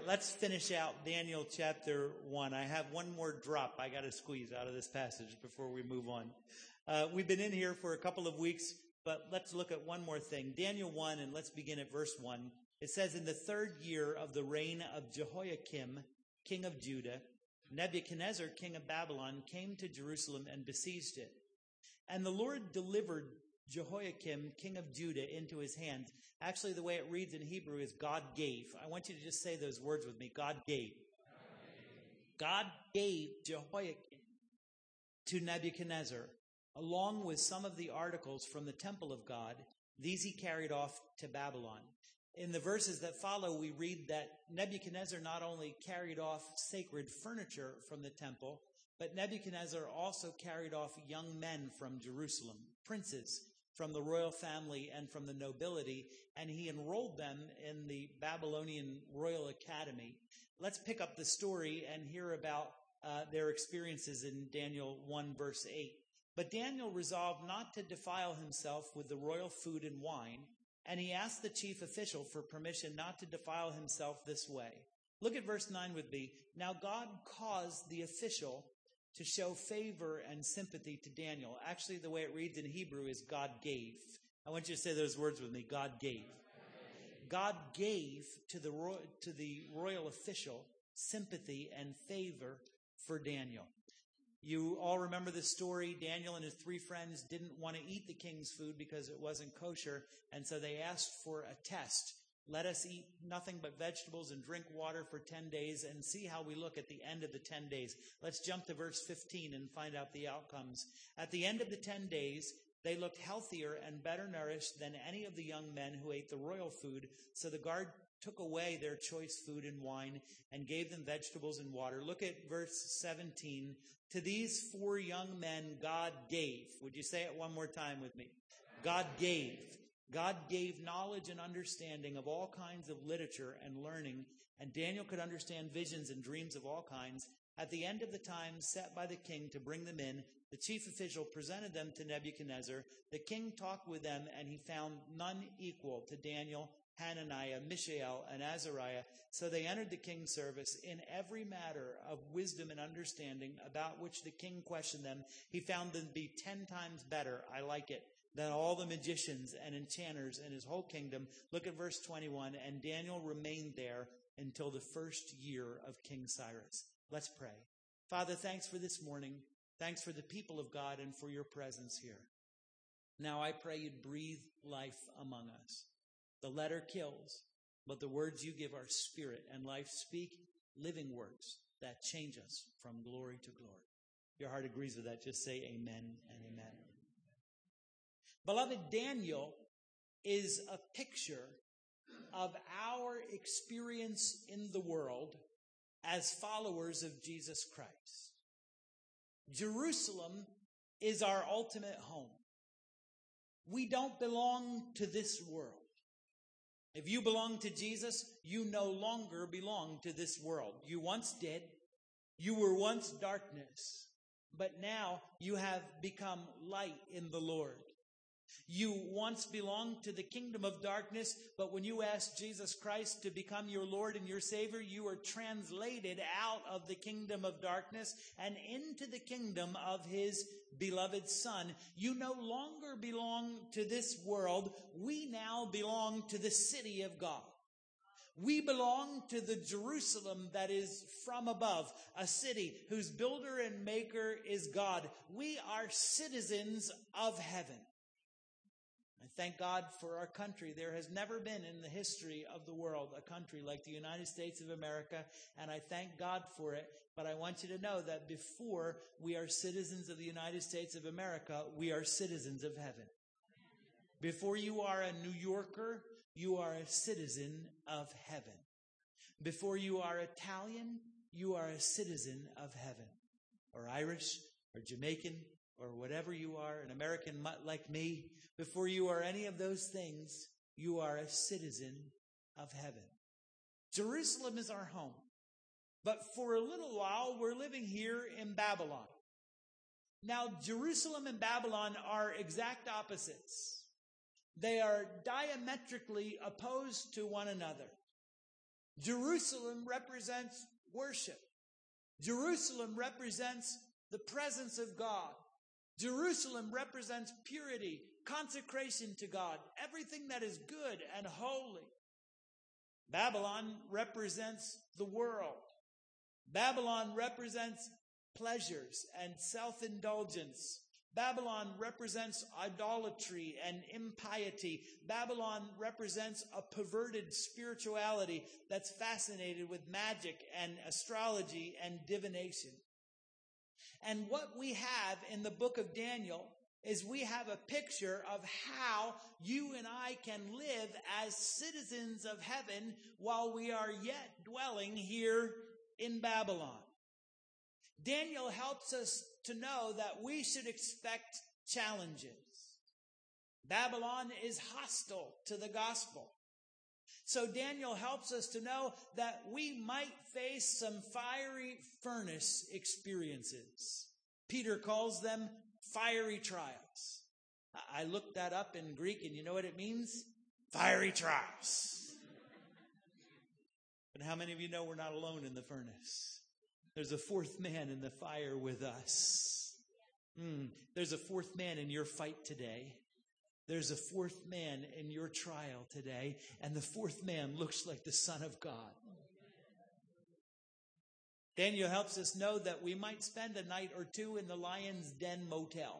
let's finish out Daniel chapter 1. I have one more drop I got to squeeze out of this passage before we move on. We've been in here for a couple of weeks, but let's look at one more thing. Daniel 1, and let's begin at verse 1. It says, in the 3rd year of the reign of Jehoiakim, king of Judah, Nebuchadnezzar, king of Babylon, came to Jerusalem and besieged it. And the Lord delivered Jehoiakim, king of Judah, into his hands. Actually, the way it reads in Hebrew is God gave. I want you to just say those words with me. God gave. God gave Jehoiakim to Nebuchadnezzar, along with some of the articles from the temple of God. These he carried off to Babylon. In the verses that follow, we read that Nebuchadnezzar not only carried off sacred furniture from the temple, but Nebuchadnezzar also carried off young men from Jerusalem, princes from the royal family and from the nobility, and he enrolled them in the Babylonian Royal Academy. Let's pick up the story and hear about their experiences in Daniel 1, verse 8. But Daniel resolved not to defile himself with the royal food and wine, and he asked the chief official for permission not to defile himself this way. Look at verse 9 with me. Now God caused the official to show favor and sympathy to Daniel. Actually, the way it reads in Hebrew is God gave. I want you to say those words with me. God gave. God gave to the royal official sympathy and favor for Daniel. You all remember the story. Daniel and his 3 friends didn't want to eat the king's food because it wasn't kosher, and so they asked for a test. Let us eat nothing but vegetables and drink water for 10 days and see how we look at the end of the 10 days. Let's jump to verse 15 and find out the outcomes. At the end of the 10 days, they looked healthier and better nourished than any of the young men who ate the royal food. So the guard took away their choice food and wine and gave them vegetables and water. Look at verse 17. To these 4 young men God gave. Would you say it one more time with me? God gave. God gave knowledge and understanding of all kinds of literature and learning, and Daniel could understand visions and dreams of all kinds. At the end of the time set by the king to bring them in, the chief official presented them to Nebuchadnezzar. The king talked with them, and he found none equal to Daniel, Hananiah, Mishael, and Azariah. So they entered the king's service. In every matter of wisdom and understanding about which the king questioned them, he found them to be 10 times better. I like it. Than all the magicians and enchanters in his whole kingdom. Look at verse 21. And Daniel remained there until the 1st year of King Cyrus. Let's pray. Father, thanks for this morning. Thanks for the people of God and for your presence here. Now I pray you'd breathe life among us. The letter kills, but the words you give are spirit and life. Speak living words that change us from glory to glory. If your heart agrees with that, just say amen and amen. Beloved, Daniel is a picture of our experience in the world as followers of Jesus Christ. Jerusalem is our ultimate home. We don't belong to this world. If you belong to Jesus, you no longer belong to this world. You once did. You were once darkness, but now you have become light in the Lord. You once belonged to the kingdom of darkness, but when you asked Jesus Christ to become your Lord and your Savior, you were translated out of the kingdom of darkness and into the kingdom of his beloved Son. You no longer belong to this world. We now belong to the city of God. We belong to the Jerusalem that is from above, a city whose builder and maker is God. We are citizens of heaven. Thank God for our country. There has never been in the history of the world a country like the United States of America, and I thank God for it. But I want you to know that before we are citizens of the United States of America, we are citizens of heaven. Before you are a New Yorker, you are a citizen of heaven. Before you are Italian, you are a citizen of heaven. Or Irish, or Jamaican, or whatever you are, an American like me. Before you are any of those things, you are a citizen of heaven. Jerusalem is our home. But for a little while, we're living here in Babylon. Now, Jerusalem and Babylon are exact opposites. They are diametrically opposed to one another. Jerusalem represents worship. Jerusalem represents the presence of God. Jerusalem represents purity, consecration to God, everything that is good and holy. Babylon represents the world. Babylon represents pleasures and self-indulgence. Babylon represents idolatry and impiety. Babylon represents a perverted spirituality that's fascinated with magic and astrology and divination. And what we have in the book of Daniel is we have a picture of how you and I can live as citizens of heaven while we are yet dwelling here in Babylon. Daniel helps us to know that we should expect challenges. Babylon is hostile to the gospel. So Daniel helps us to know that we might face some fiery furnace experiences. Peter calls them fiery trials. I looked that up in Greek, and you know what it means? Fiery trials. But how many of you know we're not alone in the furnace? There's a fourth man in the fire with us. There's a fourth man in your fight today. There's a fourth man in your trial today, and the fourth man looks like the Son of God. Daniel helps us know that we might spend a night or two in the Lion's Den motel.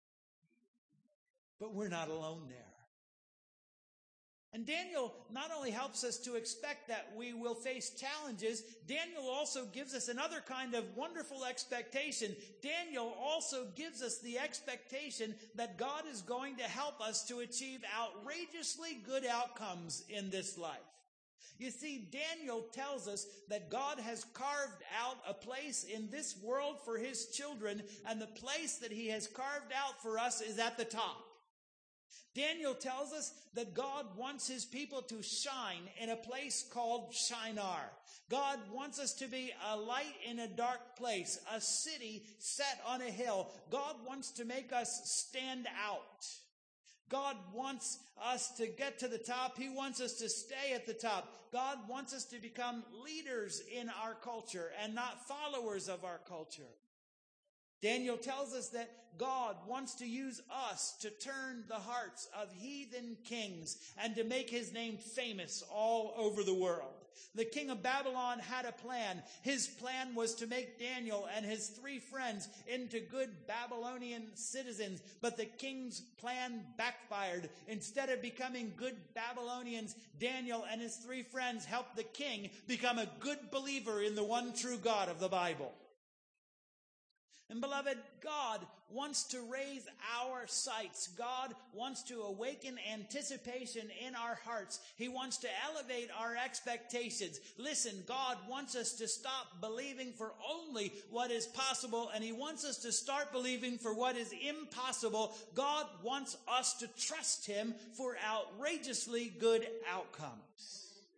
But we're not alone there. And Daniel not only helps us to expect that we will face challenges, Daniel also gives us another kind of wonderful expectation. Daniel also gives us the expectation that God is going to help us to achieve outrageously good outcomes in this life. You see, Daniel tells us that God has carved out a place in this world for his children, and the place that he has carved out for us is at the top. Daniel tells us that God wants his people to shine in a place called Shinar. God wants us to be a light in a dark place, a city set on a hill. God wants to make us stand out. God wants us to get to the top. He wants us to stay at the top. God wants us to become leaders in our culture and not followers of our culture. Daniel tells us that God wants to use us to turn the hearts of heathen kings and to make his name famous all over the world. The king of Babylon had a plan. His plan was to make Daniel and his 3 friends into good Babylonian citizens, but the king's plan backfired. Instead of becoming good Babylonians, Daniel and his 3 friends helped the king become a good believer in the one true God of the Bible. And beloved, God wants to raise our sights. God wants to awaken anticipation in our hearts. He wants to elevate our expectations. Listen, God wants us to stop believing for only what is possible, and he wants us to start believing for what is impossible. God wants us to trust him for outrageously good outcomes.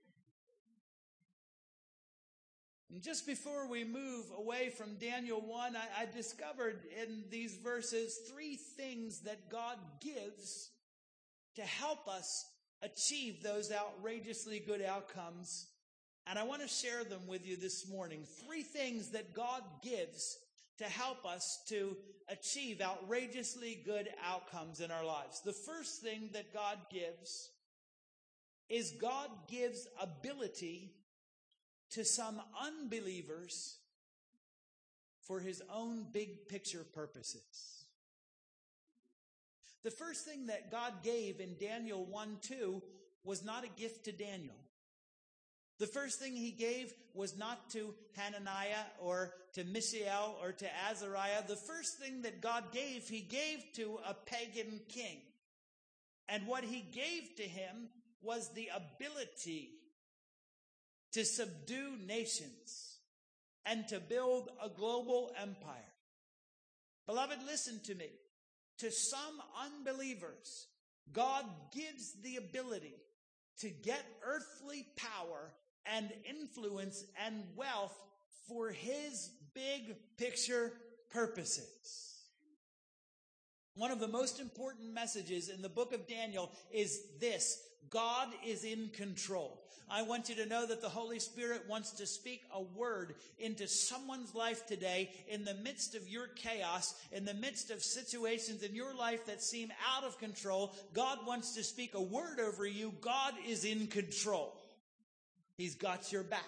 And just before we move away from Daniel 1, I discovered in these verses 3 things that God gives to help us achieve those outrageously good outcomes. And I want to share them with you this morning. 3 things that God gives to help us to achieve outrageously good outcomes in our lives. The first thing that God gives is God gives ability to some unbelievers for his own big picture purposes. The first thing that God gave in Daniel 1:2 was not a gift to Daniel. The first thing he gave was not to Hananiah or to Mishael or to Azariah. The first thing that God gave, he gave to a pagan king. And what he gave to him was the ability to subdue nations and to build a global empire. Beloved, listen to me. To some unbelievers, God gives the ability to get earthly power and influence and wealth for his big picture purposes. One of the most important messages in the book of Daniel is this: God is in control. I want you to know that the Holy Spirit wants to speak a word into someone's life today in the midst of your chaos, in the midst of situations in your life that seem out of control. God wants to speak a word over you. God is in control. He's got your back.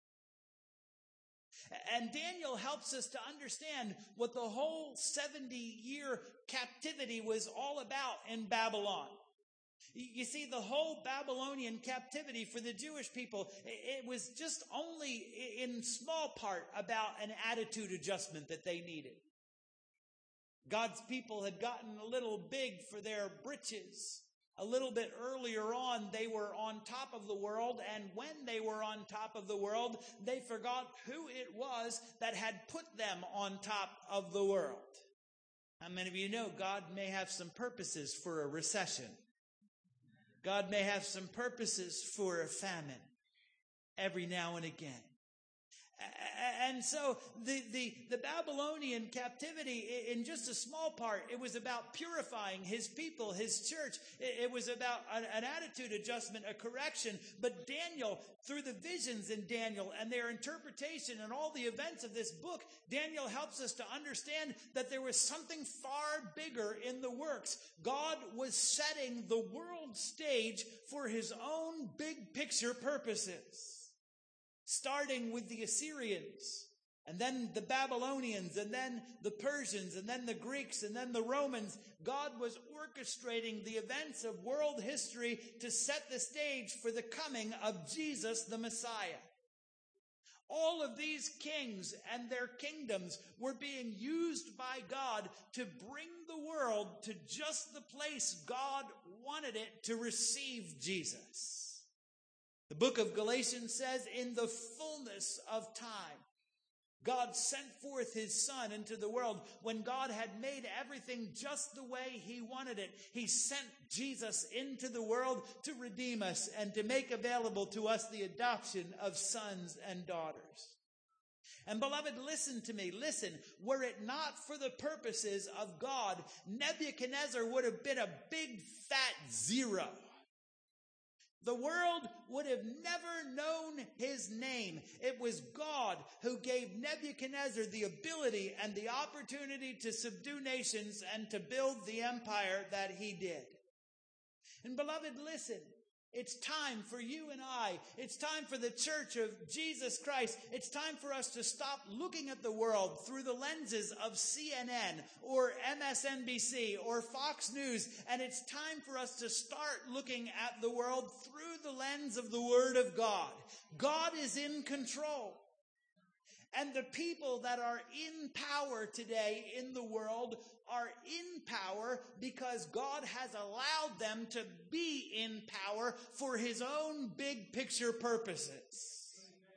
And Daniel helps us to understand what the whole 70-year captivity was all about in Babylon. You see, the whole Babylonian captivity for the Jewish people, it was just only in small part about an attitude adjustment that they needed. God's people had gotten a little big for their britches. A little bit earlier on, they were on top of the world, and when they were on top of the world, they forgot who it was that had put them on top of the world. How many of you know God may have some purposes for a recession? God may have some purposes for a famine every now and again. And so the Babylonian captivity, in just a small part, it was about purifying his people, his church. It was about an attitude adjustment, a correction. But Daniel, through the visions in Daniel and their interpretation and all the events of this book, Daniel helps us to understand that there was something far bigger in the works. God was setting the world stage for his own big picture purposes. Starting with the Assyrians, and then the Babylonians, and then the Persians, and then the Greeks, and then the Romans. God was orchestrating the events of world history to set the stage for the coming of Jesus the Messiah. All of these kings and their kingdoms were being used by God to bring the world to just the place God wanted it to receive Jesus. The book of Galatians says, in the fullness of time, God sent forth his Son into the world. When God had made everything just the way he wanted it, he sent Jesus into the world to redeem us and to make available to us the adoption of sons and daughters. And beloved, listen to me. Listen, were it not for the purposes of God, Nebuchadnezzar would have been a big fat zero. The world would have never known his name. It was God who gave Nebuchadnezzar the ability and the opportunity to subdue nations and to build the empire that he did. And beloved, listen, it's time for you and I. It's time for the Church of Jesus Christ. It's time for us to stop looking at the world through the lenses of CNN or MSNBC or Fox News. And it's time for us to start looking at the world through the lens of the Word of God. God is in control. And the people that are in power today in the world are in power because God has allowed them to be in power for his own big picture purposes.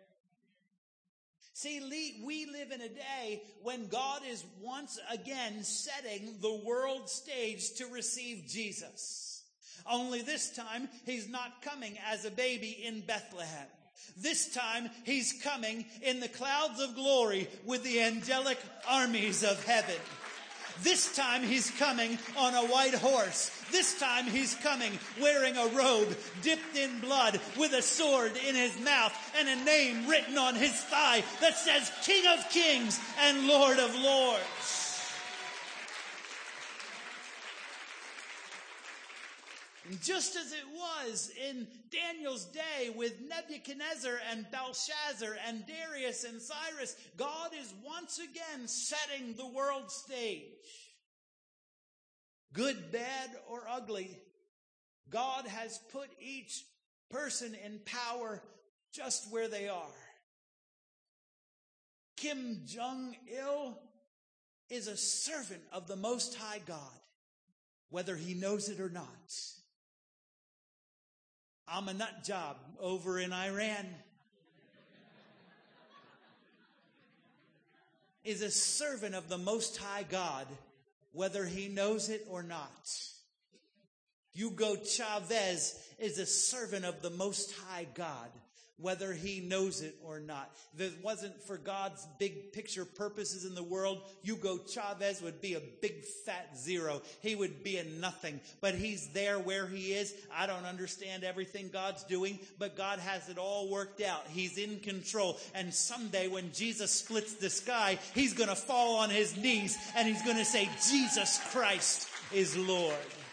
See, we live in a day when God is once again setting the world stage to receive Jesus. Only this time, he's not coming as a baby in Bethlehem. This time, he's coming in the clouds of glory with the angelic armies of heaven. This time, he's coming on a white horse. This time, he's coming wearing a robe dipped in blood with a sword in his mouth and a name written on his thigh that says King of Kings and Lord of Lords. And just as it was in Daniel's day with Nebuchadnezzar and Belshazzar and Darius and Cyrus, God is once again setting the world stage. Good, bad, or ugly, God has put each person in power just where they are. Kim Jong-il is a servant of the Most High God, whether he knows it or not. Ahmadinejad over in Iran is a servant of the Most High God, whether he knows it or not. Hugo Chavez is a servant of the Most High God, whether he knows it or not. If it wasn't for God's big picture purposes in the world, Hugo Chavez would be a big fat zero. He would be a nothing. But he's there where he is. I don't understand everything God's doing, but God has it all worked out. He's in control. And someday when Jesus splits the sky, he's going to fall on his knees and he's going to say, Jesus Christ is Lord.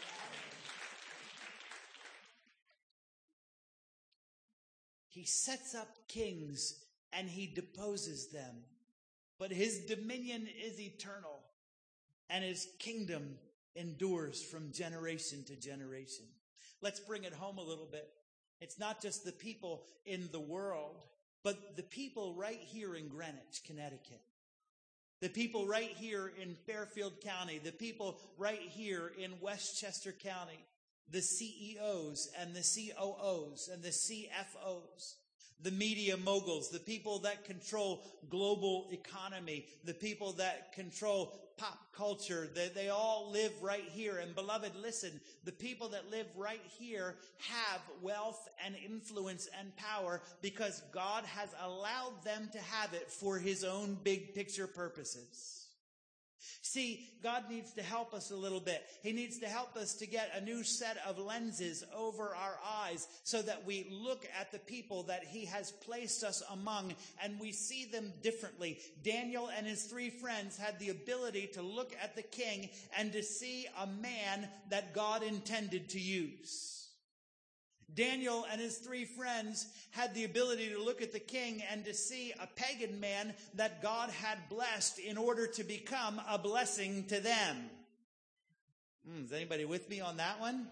He sets up kings and he deposes them. But his dominion is eternal and his kingdom endures from generation to generation. Let's bring it home a little bit. It's not just the people in the world, but the people right here in Greenwich, Connecticut. The people right here in Fairfield County. The people right here in Westchester County. The CEOs and the COOs and the CFOs, the media moguls, the people that control global economy, the people that control pop culture, they all live right here. And beloved, listen, the people that live right here have wealth and influence and power because God has allowed them to have it for his own big picture purposes. See, God needs to help us a little bit. He needs to help us to get a new set of lenses over our eyes so that we look at the people that he has placed us among and we see them differently. Daniel and his 3 friends had the ability to look at the king and to see a man that God intended to use. Daniel and his 3 friends had the ability to look at the king and to see a pagan man that God had blessed in order to become a blessing to them. Is anybody with me on that one?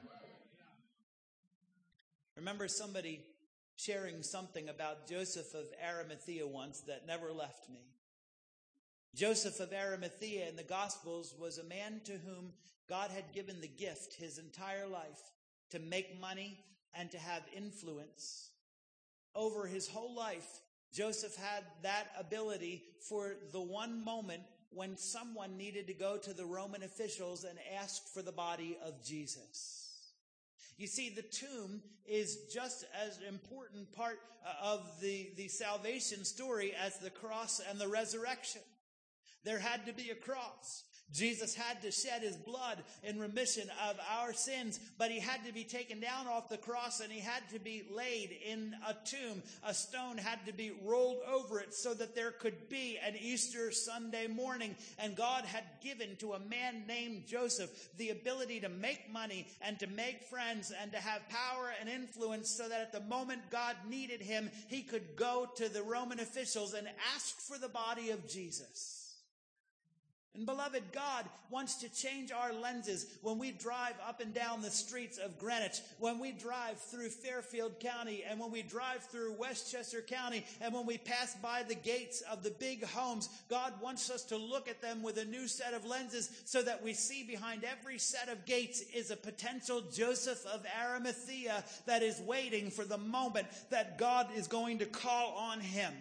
Remember somebody sharing something about Joseph of Arimathea once that never left me. Joseph of Arimathea in the Gospels was a man to whom God had given the gift his entire life to make money and to have influence. Over his whole life, Joseph had that ability for the one moment when someone needed to go to the Roman officials and ask for the body of Jesus. You see, the tomb is just as important part of the salvation story as the cross and the resurrection. There had to be a cross. Jesus had to shed his blood in remission of our sins, but he had to be taken down off the cross and he had to be laid in a tomb. A stone had to be rolled over it so that there could be an Easter Sunday morning. And God had given to a man named Joseph the ability to make money and to make friends and to have power and influence so that at the moment God needed him, he could go to the Roman officials and ask for the body of Jesus. And beloved, God wants to change our lenses when we drive up and down the streets of Greenwich, when we drive through Fairfield County, and when we drive through Westchester County, and when we pass by the gates of the big homes. God wants us to look at them with a new set of lenses so that we see behind every set of gates is a potential Joseph of Arimathea that is waiting for the moment that God is going to call on him.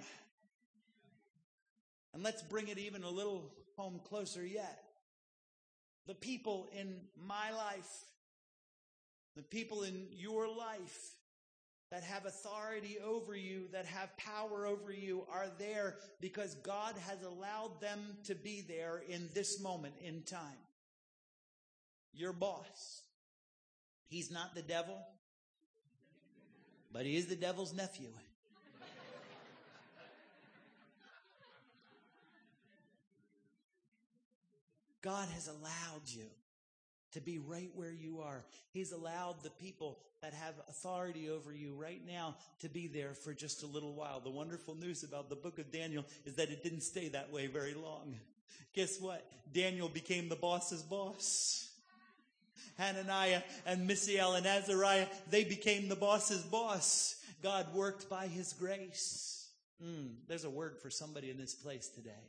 And let's bring it even a little home closer yet. The people in my life, the people in your life that have authority over you, that have power over you, are there because God has allowed them to be there in this moment in time. Your boss, he's not the devil, but he is the devil's nephew. God has allowed you to be right where you are. He's allowed the people that have authority over you right now to be there for just a little while. The wonderful news about the book of Daniel is that it didn't stay that way very long. Guess what? Daniel became the boss's boss. Hananiah and Mishael and Azariah, they became the boss's boss. God worked by his grace. There's a word for somebody in this place today.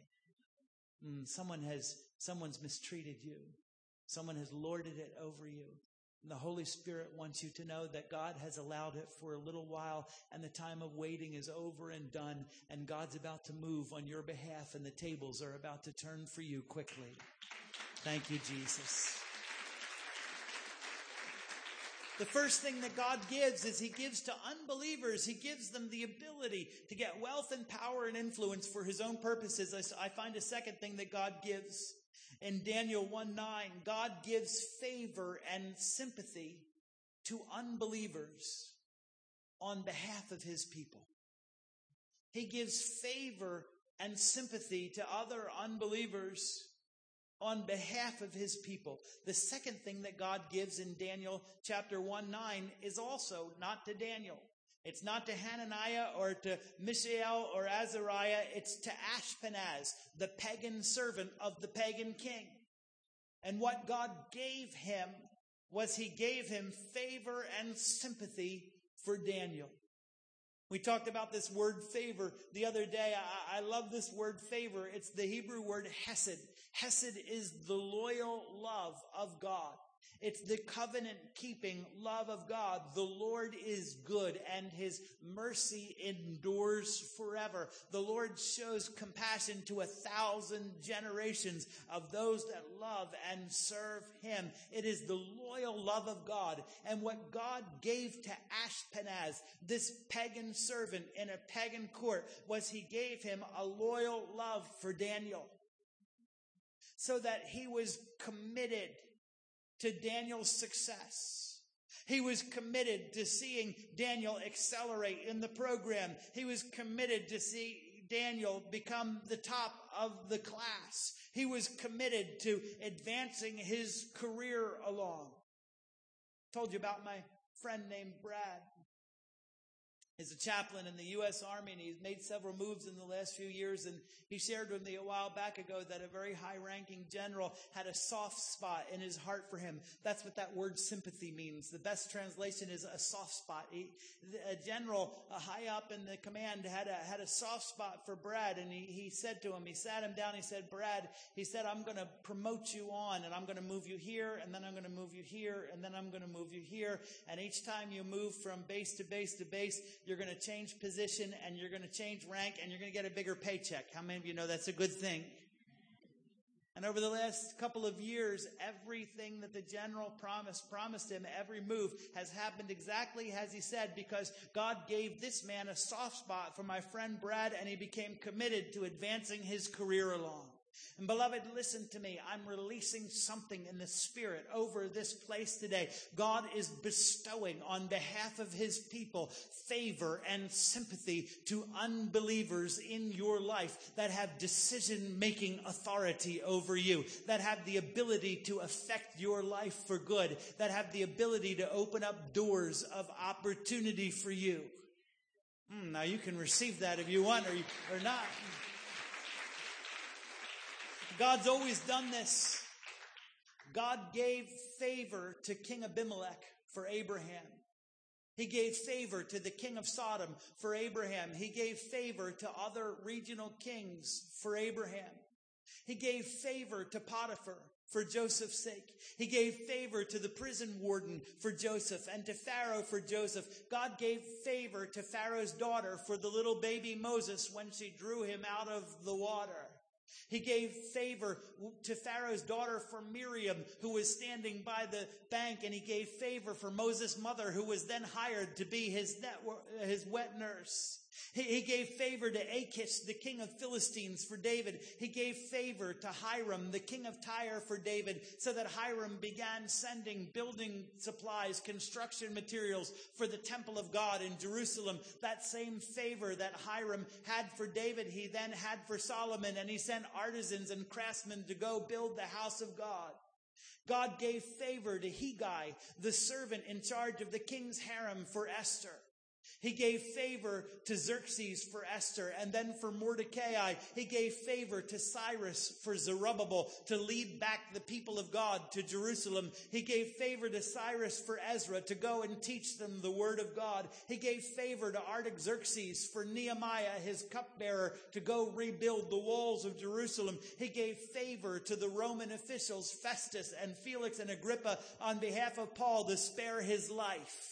Someone's mistreated you. Someone has lorded it over you. And the Holy Spirit wants you to know that God has allowed it for a little while and the time of waiting is over and done and God's about to move on your behalf and the tables are about to turn for you quickly. Thank you, Jesus. The first thing that God gives is he gives to unbelievers. He gives them the ability to get wealth and power and influence for his own purposes. I find a second thing that God gives. In Daniel 1:9, God gives favor and sympathy to unbelievers on behalf of his people. He gives favor and sympathy to other unbelievers on behalf of his people. The second thing that God gives in Daniel chapter 1:9 is also not to Daniel. It's not to Hananiah or to Mishael or Azariah. It's to Ashpenaz, the pagan servant of the pagan king. And what God gave him was he gave him favor and sympathy for Daniel. We talked about this word favor the other day. I love this word favor. It's the Hebrew word hesed. Hesed is the loyal love of God. It's the covenant-keeping love of God. The Lord is good, and his mercy endures forever. The Lord shows compassion to 1,000 generations of those that love and serve him. It is the loyal love of God. And what God gave to Ashpenaz, this pagan servant in a pagan court, was he gave him a loyal love for Daniel, so that he was committed to Daniel's success. He was committed to seeing Daniel accelerate in the program. He was committed to see Daniel become the top of the class. He was committed to advancing his career along. Told you about my friend named Brad. He's a chaplain in the U.S. Army, and he's made several moves in the last few years. And he shared with me a while back ago that a very high-ranking general had a soft spot in his heart for him. That's what that word sympathy means. The best translation is a soft spot. A general high up in the command had a soft spot for Brad, and he said to him, he sat him down, he said, Brad, he said, I'm going to promote you on, and I'm going to move you here, and then I'm going to move you here, and then I'm going to move you here. And each time you move from base to base to base, you're going to change position, and you're going to change rank, and you're going to get a bigger paycheck. How many of you know that's a good thing? And over the last couple of years, everything that the general promised him, every move has happened exactly as he said, because God gave this man a soft spot for my friend Brad, and he became committed to advancing his career along. And beloved, listen to me. I'm releasing something in the Spirit over this place today. God is bestowing on behalf of his people favor and sympathy to unbelievers in your life that have decision-making authority over you, that have the ability to affect your life for good, that have the ability to open up doors of opportunity for you. Now you can receive that if you want or not. God's always done this. God gave favor to King Abimelech for Abraham. He gave favor to the king of Sodom for Abraham. He gave favor to other regional kings for Abraham. He gave favor to Potiphar for Joseph's sake. He gave favor to the prison warden for Joseph and to Pharaoh for Joseph. God gave favor to Pharaoh's daughter for the little baby Moses when she drew him out of the water. He gave favor to Pharaoh's daughter for Miriam, who was standing by the bank, and he gave favor for Moses' mother, who was then hired to be his wet nurse. He gave favor to Achish, the king of Philistines, for David. He gave favor to Hiram, the king of Tyre, for David, so that Hiram began sending building supplies, construction materials for the temple of God in Jerusalem. That same favor that Hiram had for David, he then had for Solomon, and he sent artisans and craftsmen to go build the house of God. God gave favor to Hegai, the servant in charge of the king's harem, for Esther. He gave favor to Xerxes for Esther, and then for Mordecai, he gave favor to Cyrus for Zerubbabel to lead back the people of God to Jerusalem. He gave favor to Cyrus for Ezra to go and teach them the word of God. He gave favor to Artaxerxes for Nehemiah, his cupbearer, to go rebuild the walls of Jerusalem. He gave favor to the Roman officials, Festus and Felix and Agrippa, on behalf of Paul to spare his life.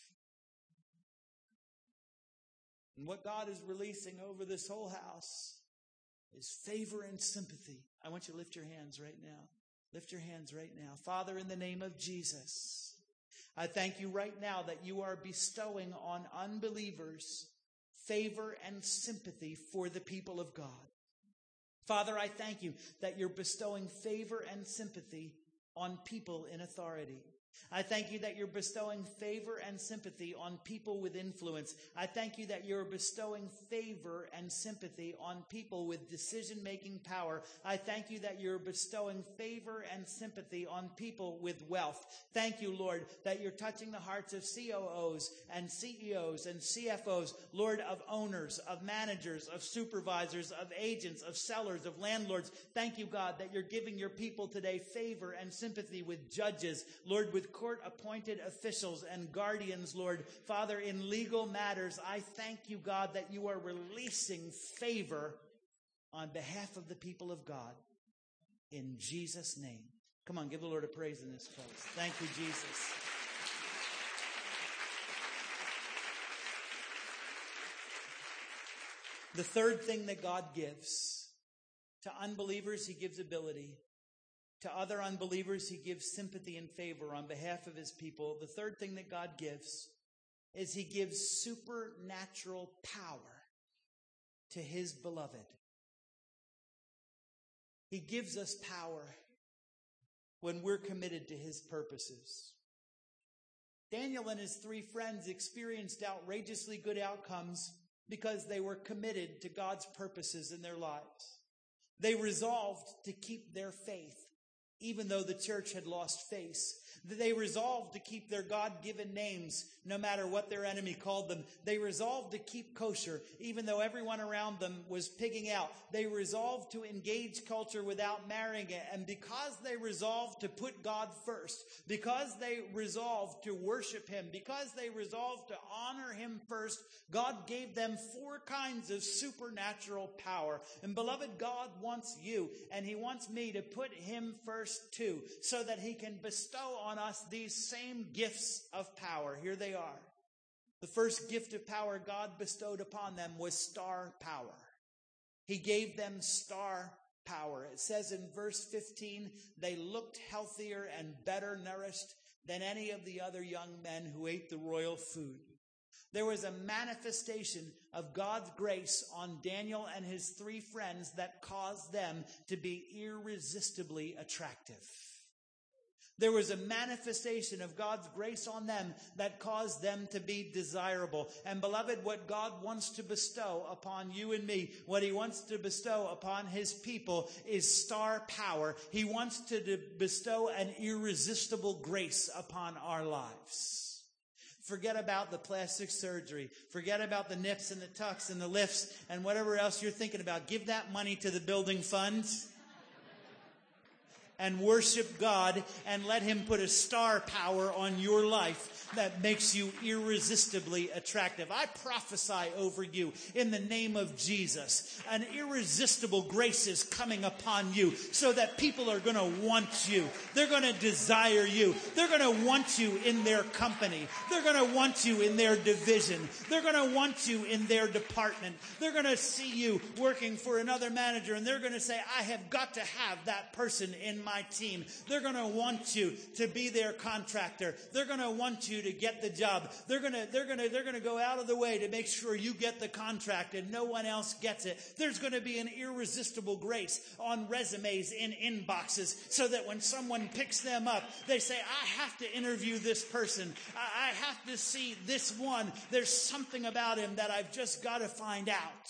And what God is releasing over this whole house is favor and sympathy. I want you to lift your hands right now. Lift your hands right now. Father, in the name of Jesus, I thank you right now that you are bestowing on unbelievers favor and sympathy for the people of God. Father, I thank you that you're bestowing favor and sympathy on people in authority. I thank you that you're bestowing favor and sympathy on people with influence. I thank you that you're bestowing favor and sympathy on people with decision-making power. I thank you that you're bestowing favor and sympathy on people with wealth. Thank you, Lord, that you're touching the hearts of COOs and CEOs and CFOs, Lord, of owners, of managers, of supervisors, of agents, of sellers, of landlords. Thank you, God, that you're giving your people today favor and sympathy with judges, Lord, with court-appointed officials and guardians, Lord. Father, in legal matters, I thank you, God, that you are releasing favor on behalf of the people of God. In Jesus' name. Come on, give the Lord a praise in this place. Thank you, Jesus. The third thing that God gives to unbelievers, he gives ability. To other unbelievers, he gives sympathy and favor on behalf of his people. The third thing that God gives is he gives supernatural power to his beloved. He gives us power when we're committed to his purposes. Daniel and his three friends experienced outrageously good outcomes because they were committed to God's purposes in their lives. They resolved to keep their faith, even though the church had lost face. They resolved to keep their God-given names, no matter what their enemy called them. They resolved to keep kosher, even though everyone around them was pigging out. They resolved to engage culture without marrying it. And because they resolved to put God first, because they resolved to worship him, because they resolved to honor him first, God gave them 4 kinds of supernatural power. And beloved, God wants you, and he wants me to put him first too, so that he can bestow on us these same gifts of power. Here they are. The first gift of power God bestowed upon them was star power. He gave them star power. It says in verse 15, they looked healthier and better nourished than any of the other young men who ate the royal food. There was a manifestation of God's grace on Daniel and his 3 friends that caused them to be irresistibly attractive. There was a manifestation of God's grace on them that caused them to be desirable. And beloved, what God wants to bestow upon you and me, what he wants to bestow upon his people is star power. He wants to bestow an irresistible grace upon our lives. Forget about the plastic surgery. Forget about the nips and the tucks and the lifts and whatever else you're thinking about. Give that money to the building fund and worship God and let him put a star power on your life that makes you irresistibly attractive. I prophesy over you in the name of Jesus. An irresistible grace is coming upon you so that people are going to want you. They're going to desire you. They're going to want you in their company. They're going to want you in their division. They're going to want you in their department. They're going to see you working for another manager and they're going to say, I have got to have that person in my team. They're going to want you to be their contractor. They're going to want you to get the job. They're going to go out of the way to make sure you get the contract and no one else gets it. There's going to be an irresistible grace on resumes in inboxes so that when someone picks them up, they say, I have to interview this person. I have to see this one. There's something about him that I've just got to find out.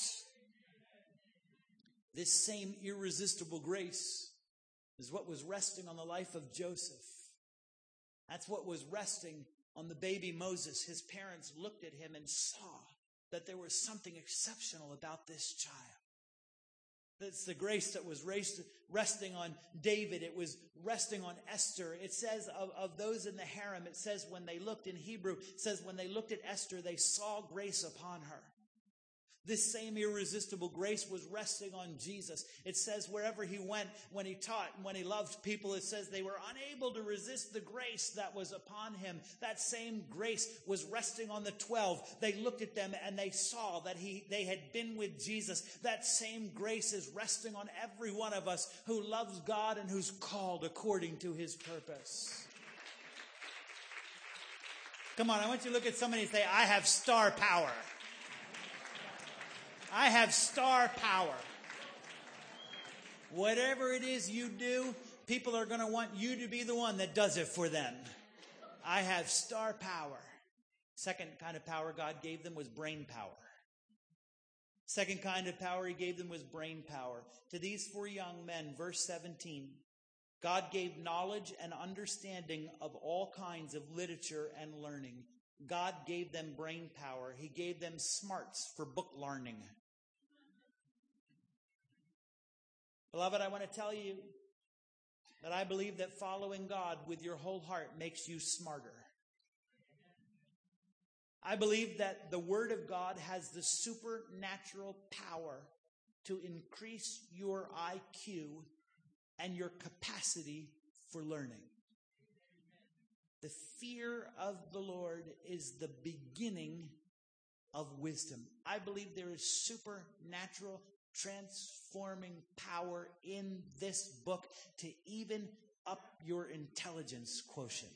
This same irresistible grace is what was resting on the life of Joseph. That's what was resting on the baby Moses. His parents looked at him and saw that there was something exceptional about this child. That's the grace that was resting on David. It was resting on Esther. It says of those in the harem, it says when they looked in Hebrew, it says when they looked at Esther, they saw grace upon her. This same irresistible grace was resting on Jesus. It says wherever he went, when he taught and when he loved people, it says they were unable to resist the grace that was upon him. That same grace was resting on the 12. They looked at them and they saw that they had been with Jesus. That same grace is resting on every one of us who loves God and who's called according to his purpose. Come on, I want you to look at somebody and say, I have star power. I have star power. Whatever it is you do, people are going to want you to be the one that does it for them. I have star power. Second kind of power God gave them was brain power. Second kind of power he gave them was brain power. To these 4 young men, verse 17, God gave knowledge and understanding of all kinds of literature and learning. God gave them brain power. He gave them smarts for book learning. Beloved, I want to tell you that I believe that following God with your whole heart makes you smarter. I believe that the Word of God has the supernatural power to increase your IQ and your capacity for learning. The fear of the Lord is the beginning of wisdom. I believe there is supernatural transforming power in this book to even up your intelligence quotient.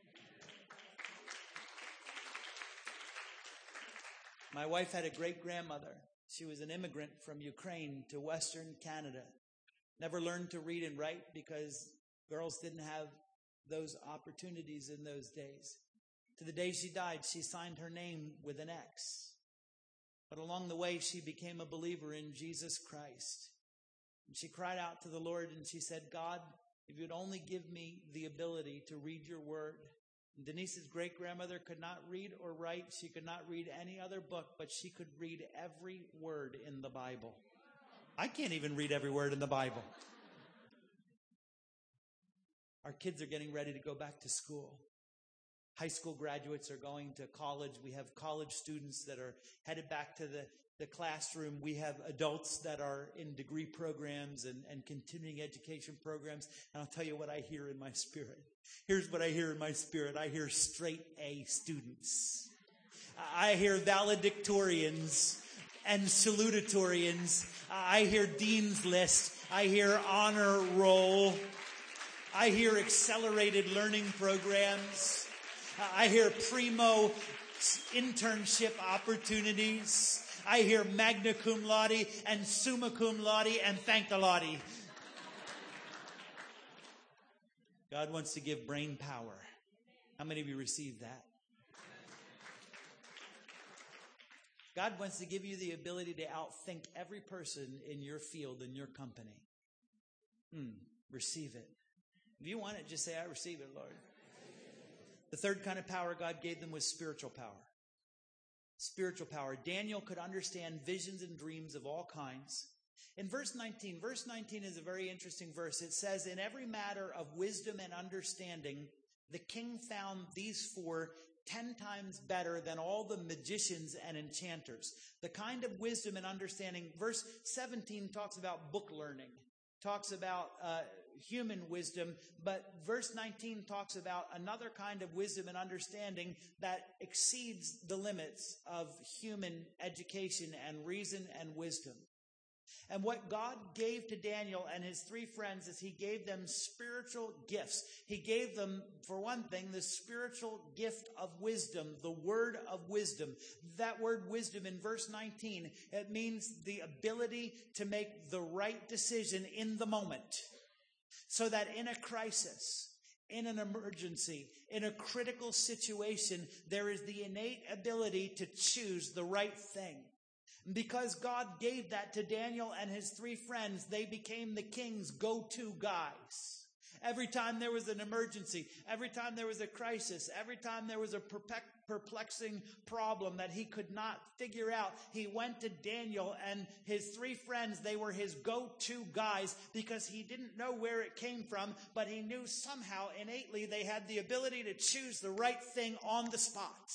My wife had a great-grandmother. She was an immigrant from Ukraine to Western Canada. Never learned to read and write because girls didn't have those opportunities in those days. To the day she died, she signed her name with an X. But along the way, she became a believer in Jesus Christ. And she cried out to the Lord and she said, God, if you'd only give me the ability to read your word. And Denise's great-grandmother could not read or write. She could not read any other book, but she could read every word in the Bible. I can't even read every word in the Bible. Our kids are getting ready to go back to school. High school graduates are going to college. We have college students that are headed back to the classroom. We have adults that are in degree programs and continuing education programs. And I'll tell you what I hear in my spirit. Here's what I hear in my spirit. I hear straight A students. I hear valedictorians and salutatorians. I hear dean's list. I hear honor roll. I hear accelerated learning programs. I hear primo internship opportunities. I hear magna cum laude and summa cum laude and thank the laude. God wants to give brain power. How many of you receive that? God wants to give you the ability to outthink every person in your field, in your company. Receive it. If you want it, just say, I receive it, Lord. The third kind of power God gave them was spiritual power. Spiritual power. Daniel could understand visions and dreams of all kinds. In verse 19 is a very interesting verse. It says, in every matter of wisdom and understanding, the king found these 4 10 times better than all the magicians and enchanters. The kind of wisdom and understanding. Verse 17 talks about book learning. Talks about human wisdom, but verse 19 talks about another kind of wisdom and understanding that exceeds the limits of human education and reason and wisdom. And what God gave to Daniel and his 3 friends is he gave them spiritual gifts. He gave them, for one thing, the spiritual gift of wisdom, the word of wisdom. That word wisdom in verse 19, it means the ability to make the right decision in the moment. So that in a crisis, in an emergency, in a critical situation, there is the innate ability to choose the right thing. Because God gave that to Daniel and his 3 friends, they became the king's go-to guys. Every time there was an emergency, every time there was a crisis, every time there was a perplexing problem that he could not figure out, he went to Daniel and his 3 friends. They were his go-to guys because he didn't know where it came from, but he knew somehow innately they had the ability to choose the right thing on the spot.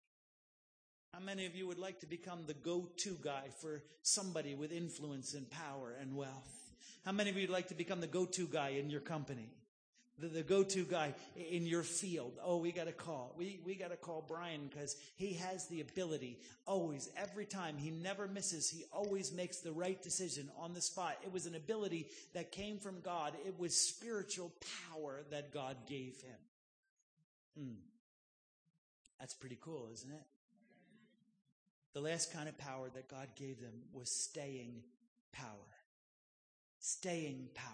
How many of you would like to become the go-to guy for somebody with influence and power and wealth? How many of you would like to become the go-to guy in your company? The go-to guy in your field? Oh, we got to call. We got to call Brian because he has the ability always, every time. He never misses. He always makes the right decision on the spot. It was an ability that came from God. It was spiritual power that God gave him. That's pretty cool, isn't it? The last kind of power that God gave them was staying power. Staying power.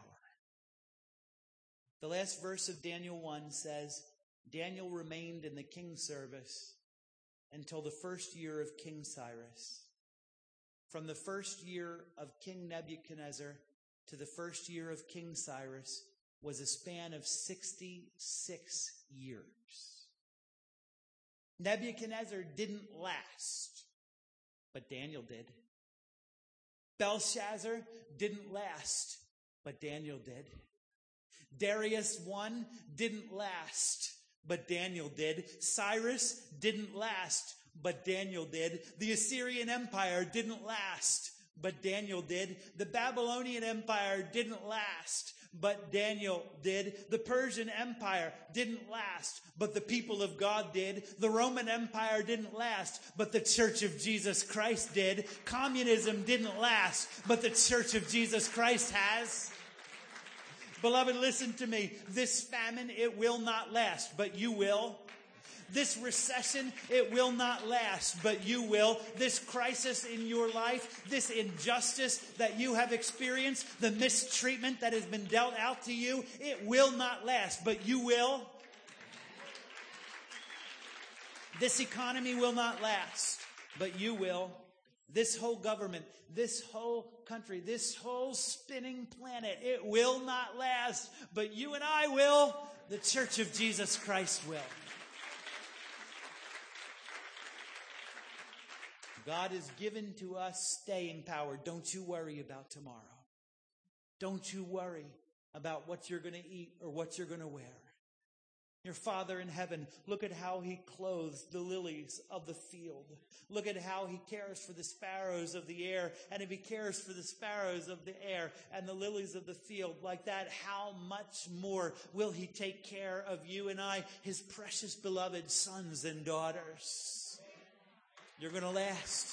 The last verse of Daniel 1 says, Daniel remained in the king's service until the first year of King Cyrus. From the first year of King Nebuchadnezzar to the first year of King Cyrus was a span of 66 years. Nebuchadnezzar didn't last, but Daniel did. Belshazzar didn't last, but Daniel did. Darius I didn't last, but Daniel did. Cyrus didn't last, but Daniel did. The Assyrian Empire didn't last, but Daniel did. The Babylonian Empire didn't last, but Daniel did. The Persian Empire didn't last, but the people of God did. The Roman Empire didn't last, but the Church of Jesus Christ did. Communism didn't last, but the Church of Jesus Christ has. Beloved, listen to me. This famine, it will not last, but you will. This recession, it will not last, but you will. This crisis in your life, this injustice that you have experienced, the mistreatment that has been dealt out to you, it will not last, but you will. This economy will not last, but you will. This whole government, this whole country, this whole spinning planet, it will not last, but you and I will. The Church of Jesus Christ will. God has given to us staying power. Don't you worry about tomorrow. Don't you worry about what you're going to eat or what you're going to wear. Your Father in heaven, look at how He clothes the lilies of the field. Look at how He cares for the sparrows of the air. And if He cares for the sparrows of the air and the lilies of the field like that, how much more will He take care of you and I, His precious beloved sons and daughters? You're going to last.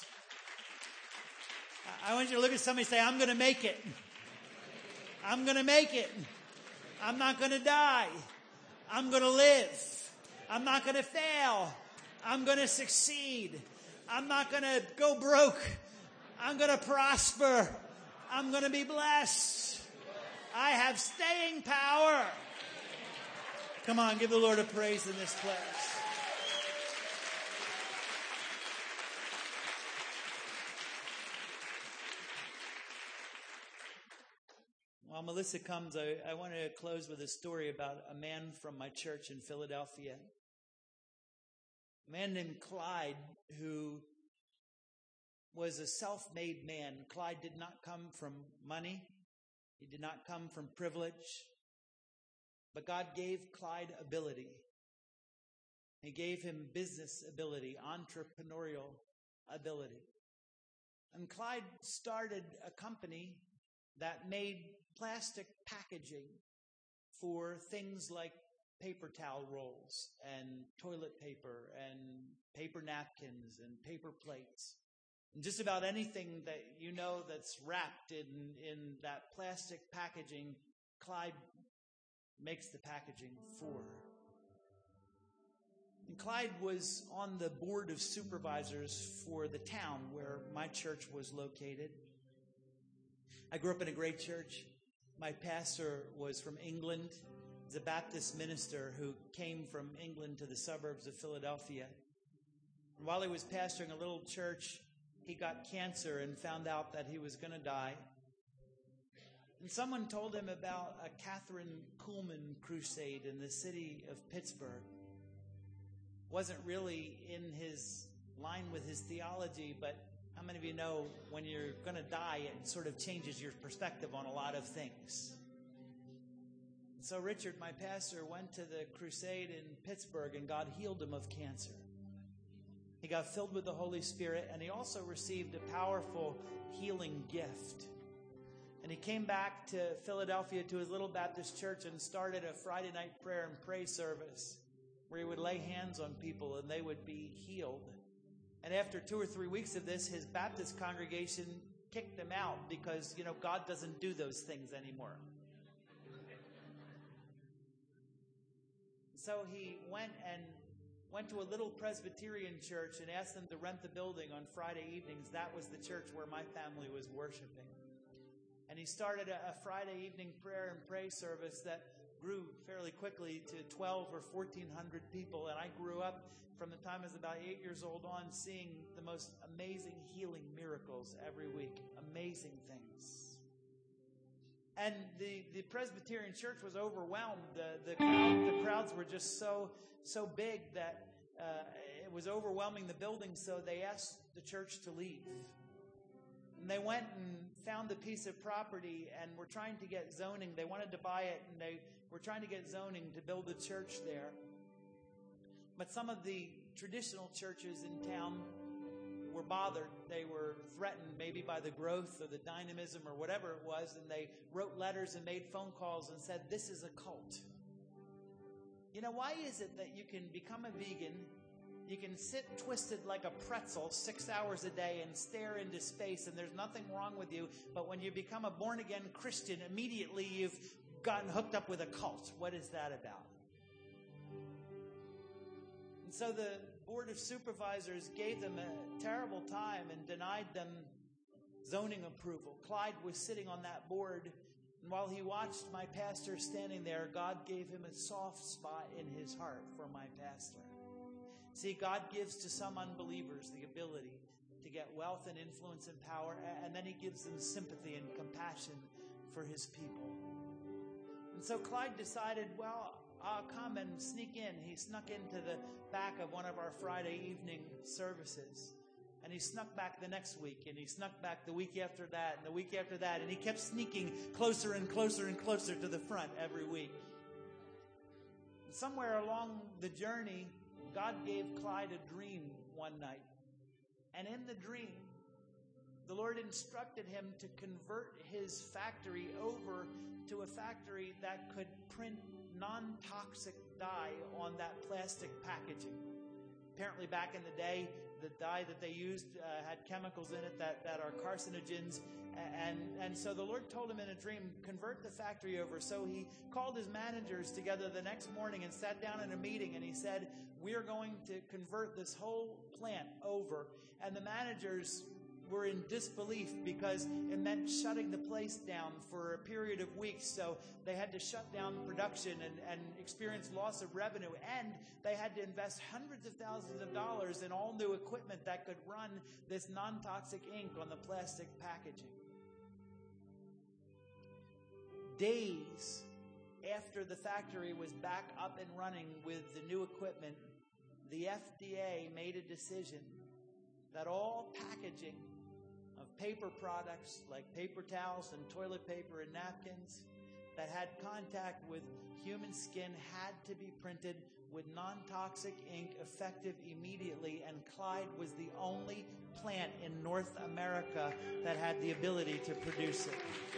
I want you to look at somebody and say, I'm going to make it. I'm going to make it. I'm not going to die. I'm going to live. I'm not going to fail. I'm going to succeed. I'm not going to go broke. I'm going to prosper. I'm going to be blessed. I have staying power. Come on, give the Lord a praise in this place. While Melissa comes, I want to close with a story about a man from my church in Philadelphia. A man named Clyde, who was a self-made man. Clyde did not come from money. He did not come from privilege. But God gave Clyde ability. He gave him business ability, entrepreneurial ability. And Clyde started a company that made plastic packaging for things like paper towel rolls and toilet paper and paper napkins and paper plates. And just about anything that you know that's wrapped in that plastic packaging, Clyde makes the packaging for. And Clyde was on the board of supervisors for the town where my church was located. I grew up in a great church. My pastor was from England. He's a Baptist minister who came from England to the suburbs of Philadelphia. And while he was pastoring a little church, he got cancer and found out that he was going to die. And someone told him about a Catherine Kuhlman crusade in the city of Pittsburgh. Wasn't really in his line with his theology, but how many of you know when you're going to die, it sort of changes your perspective on a lot of things? So Richard, my pastor, went to the crusade in Pittsburgh and God healed him of cancer. He got filled with the Holy Spirit and he also received a powerful healing gift. And he came back to Philadelphia to his little Baptist church and started a Friday night prayer and praise service where he would lay hands on people and they would be healed. And after 2 or 3 weeks of this, his Baptist congregation kicked him out because, God doesn't do those things anymore. So he went and went to a little Presbyterian church and asked them to rent the building on Friday evenings. That was the church where my family was worshiping. And he started a Friday evening prayer and pray service that grew fairly quickly to 12 or 1,400 people. And I grew up from the time I was about 8 years old on seeing the most amazing healing miracles every week. Amazing things. And the Presbyterian church was overwhelmed. The crowds were just so big that it was overwhelming the building, so they asked the church to leave. And they went and found a piece of property and were trying to get zoning. They wanted to buy it, and they were trying to get zoning to build a church there. But some of the traditional churches in town were bothered. They were threatened maybe by the growth or the dynamism or whatever it was, and they wrote letters and made phone calls and said, "This is a cult." You know, why is it that you can become a vegan, you can sit twisted like a pretzel 6 hours a day and stare into space, and there's nothing wrong with you, but when you become a born-again Christian, immediately you've gotten hooked up with a cult? What is that about? And so the Board of Supervisors gave them a terrible time and denied them zoning approval. Clyde was sitting on that board, and while he watched my pastor standing there, God gave him a soft spot in his heart for my pastor. See, God gives to some unbelievers the ability to get wealth and influence and power, and then he gives them sympathy and compassion for his people. And so Clyde decided, well, I'll come and sneak in. He snuck into the back of one of our Friday evening services. And he snuck back the next week, and he snuck back the week after that, and the week after that, and he kept sneaking closer and closer and closer to the front every week. And somewhere along the journey, God gave Clyde a dream one night. And in the dream, the Lord instructed him to convert his factory over to a factory that could print non-toxic dye on that plastic packaging. Apparently back in the day, the dye that they used had chemicals in it that are carcinogens. And so the Lord told him in a dream, convert the factory over. So he called his managers together the next morning and sat down in a meeting, and he said, we are going to convert this whole plant over. And the managers were in disbelief because it meant shutting the place down for a period of weeks. So they had to shut down production and experience loss of revenue. And they had to invest hundreds of thousands of dollars in all new equipment that could run this non-toxic ink on the plastic packaging. Days after the factory was back up and running with the new equipment, the FDA made a decision that all packaging of paper products like paper towels and toilet paper and napkins that had contact with human skin had to be printed with non-toxic ink effective immediately, and Clyde was the only plant in North America that had the ability to produce it.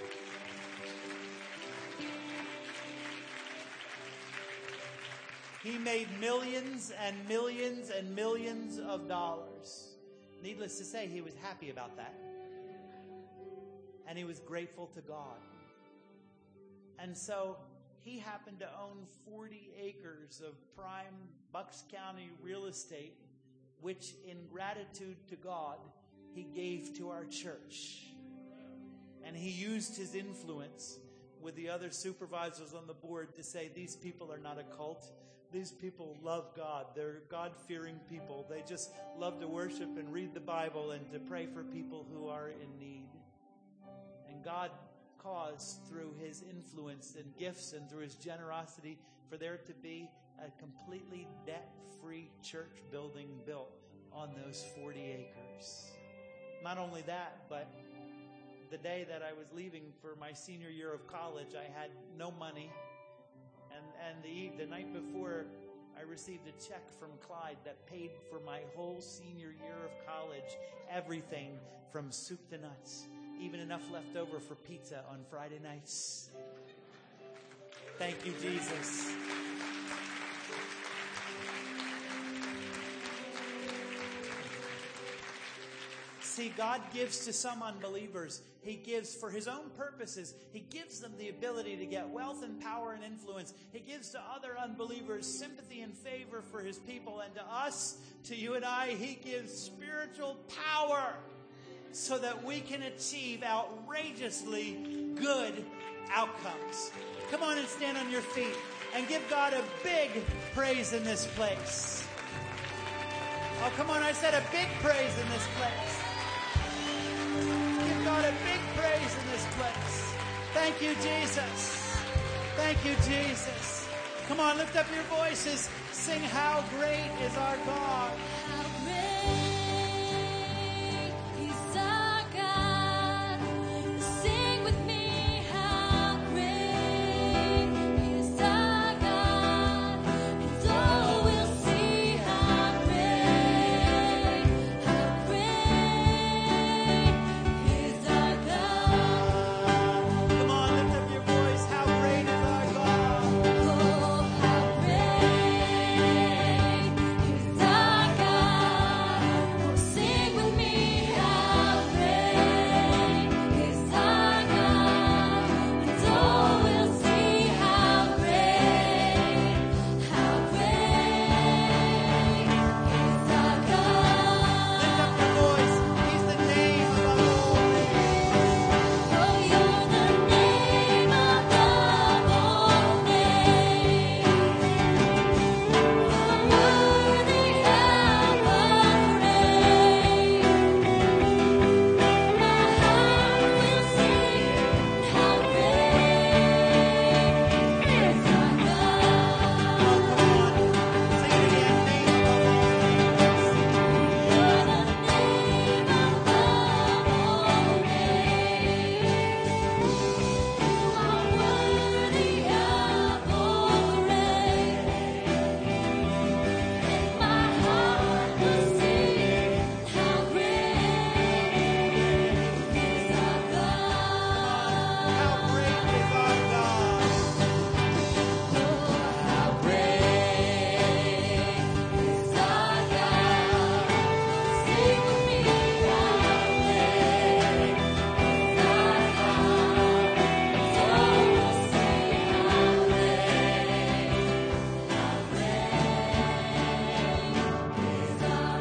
He made millions and millions and millions of dollars. Needless to say, he was happy about that. And he was grateful to God. And so he happened to own 40 acres of prime Bucks County real estate, which in gratitude to God, he gave to our church. And he used his influence with the other supervisors on the board to say, these people are not a cult. These people love God. They're God-fearing people. They just love to worship and read the Bible and to pray for people who are in need. And God caused, through his influence and gifts and through his generosity, for there to be a completely debt-free church building built on those 40 acres. Not only that, but the day that I was leaving for my senior year of college, I had no money. And the night before, I received a check from Clyde that paid for my whole senior year of college, everything from soup to nuts, even enough left over for pizza on Friday nights. Thank you, Jesus. See, God gives to some unbelievers. He gives for his own purposes. He gives them the ability to get wealth and power and influence. He gives to other unbelievers sympathy and favor for his people. And to us, to you and I, he gives spiritual power so that we can achieve outrageously good outcomes. Come on and stand on your feet and give God a big praise in this place. Oh, come on, I said a big praise in this place. Give God a big praise in this place. Thank you, Jesus. Thank you, Jesus. Come on, lift up your voices. Sing, how great is our God. How great is our God. Sing with me, how great is our God. And oh, we'll see how great is our God. Come on, lift up your voice. How great is our God. Oh, how great is our God. Oh, sing with me, how great is our God. And oh, we'll see how great is our Lift up God. your voice. He's the name above all names. Oh, you're the name above all names. Worthy of our praise. My heart will sing, how great is our God. Oh, come on. Sing it again. Name above all names. You're the name above all names. You are worthy of all praise. And my heart will sing, how great is our God. How great is our God. Oh, how great is our God. Sing with me, how great is our God. So we'll sing, how great is our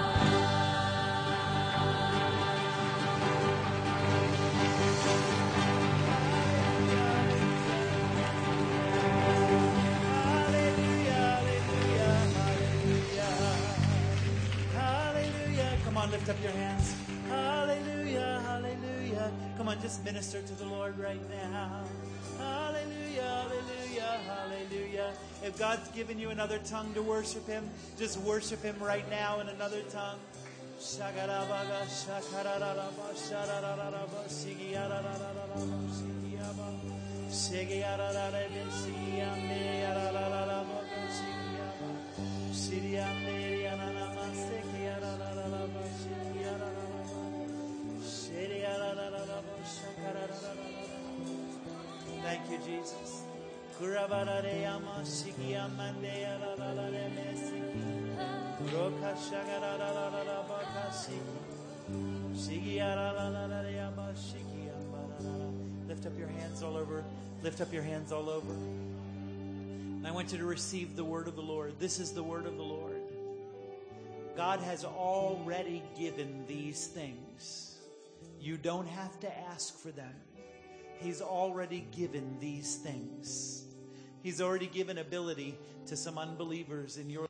Hallelujah, hallelujah, hallelujah. Hallelujah. Come on, lift up your hands. Hallelujah, hallelujah. Come on, just minister to the Lord right now. Hallelujah, hallelujah, hallelujah. If God's given you another tongue to worship him, just worship him right now in another tongue. Shagarabaga, shakarararaba, shararararaba, sigiyararararaba, sigiyaba. Sigiyarararaba, sigiyame, yararararaba, sigiyaba. Shiriyame, yarararama, sigiyararararaba, sigiyarararaba. Shiriyararararaba, shakararararaba. Thank you, Jesus. Kurabarareyama, sigiyamande, yarararareme, sigi. Roka shagararararaba, sigi. Sigiyararararaba, sigiyambararara. Lift up your hands all over. Lift up your hands all over. And I want you to receive the word of the Lord. This is the word of the Lord. God has already given these things. You don't have to ask for them. He's already given these things. He's already given ability to some unbelievers in your